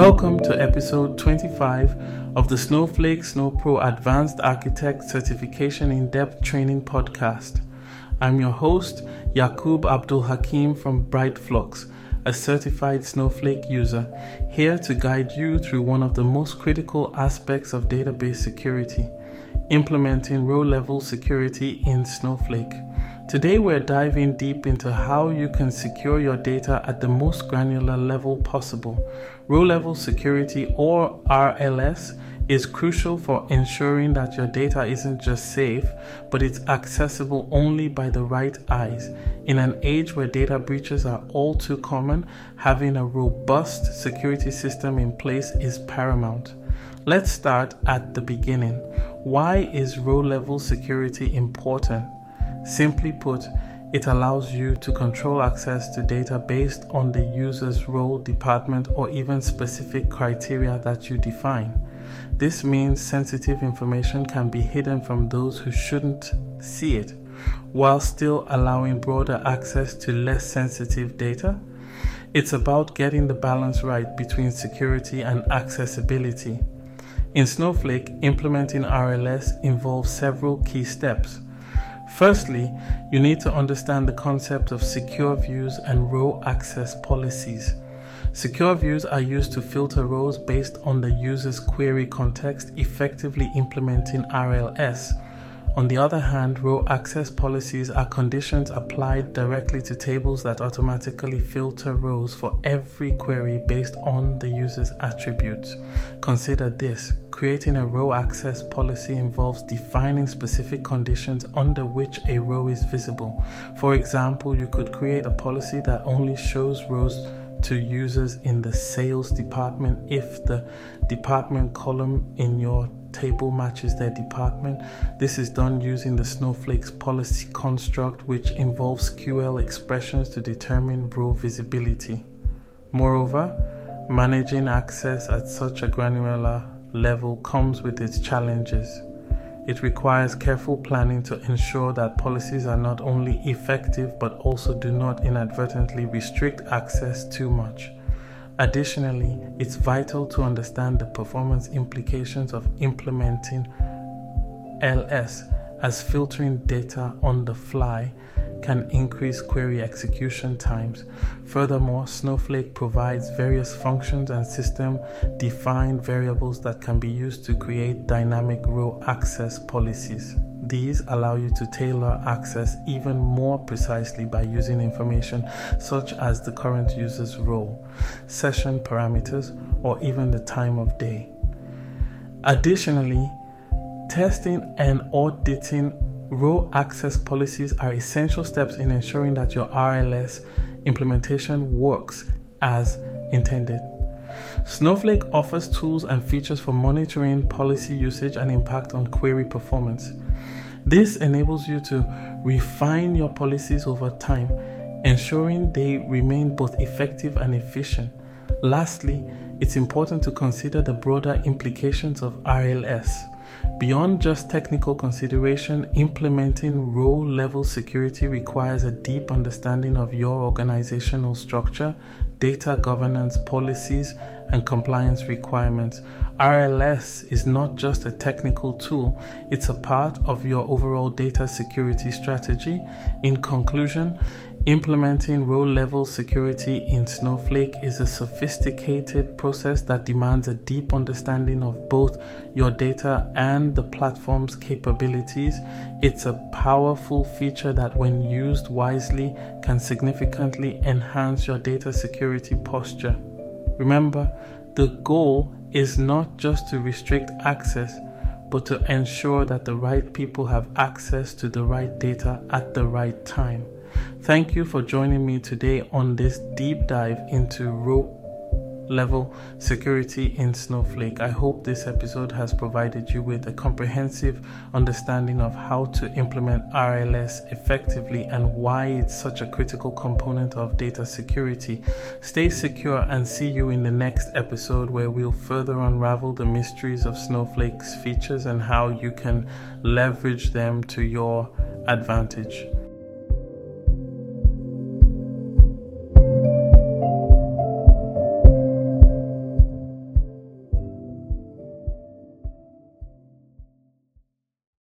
Welcome to episode 25 of the Snowflake SnowPro Advanced Architect Certification In-Depth Training Podcast. I'm your host, Yaqub Abdul Hakim from Brightflux, a certified Snowflake user, here to guide you through one of the most critical aspects of database security, implementing row-level security in Snowflake. Today we're diving deep into how you can secure your data at the most granular level possible. Row-level security, or RLS, is crucial for ensuring that your data isn't just safe, but it's accessible only by the right eyes. In an age where data breaches are all too common, having a robust security system in place is paramount. Let's start at the beginning. Why is row-level security important? Simply put, it allows you to control access to data based on the user's role, department, or even specific criteria that you define. This means sensitive information can be hidden from those who shouldn't see it, while still allowing broader access to less sensitive data. It's about getting the balance right between security and accessibility. In Snowflake, implementing RLS involves several key steps. Firstly, you need to understand the concept of secure views and row access policies. Secure views are used to filter rows based on the user's query context, effectively implementing RLS. On the other hand, row access policies are conditions applied directly to tables that automatically filter rows for every query based on the user's attributes. Consider this. Creating a row access policy involves defining specific conditions under which a row is visible. For example, you could create a policy that only shows rows to users in the sales department if the department column in your table matches their department. This is done using the Snowflake's policy construct, which involves SQL expressions to determine row visibility. Moreover, managing access at such a granular level comes with its challenges. It requires careful planning to ensure that policies are not only effective but also do not inadvertently restrict access too much. Additionally, it's vital to understand the performance implications of implementing LS, as filtering data on the fly can increase query execution times. Furthermore, Snowflake provides various functions and system-defined variables that can be used to create dynamic row access policies. These allow you to tailor access even more precisely by using information such as the current user's role, session parameters, or even the time of day. Additionally, testing and auditing row access policies are essential steps in ensuring that your RLS implementation works as intended. Snowflake offers tools and features for monitoring policy usage and impact on query performance. This enables you to refine your policies over time, ensuring they remain both effective and efficient. Lastly, it's important to consider the broader implications of RLS. Beyond just technical consideration, implementing row-level security requires a deep understanding of your organizational structure, data governance policies, and compliance requirements. RLS is not just a technical tool, it's a part of your overall data security strategy. In conclusion, implementing row-level security in Snowflake is a sophisticated process that demands a deep understanding of both your data and the platform's capabilities. It's a powerful feature that, when used wisely, can significantly enhance your data security posture. Remember, the goal is not just to restrict access, but to ensure that the right people have access to the right data at the right time. Thank you for joining me today on this deep dive into row-level security in Snowflake. I hope this episode has provided you with a comprehensive understanding of how to implement RLS effectively and why it's such a critical component of data security. Stay secure and see you in the next episode, where we'll further unravel the mysteries of Snowflake's features and how you can leverage them to your advantage.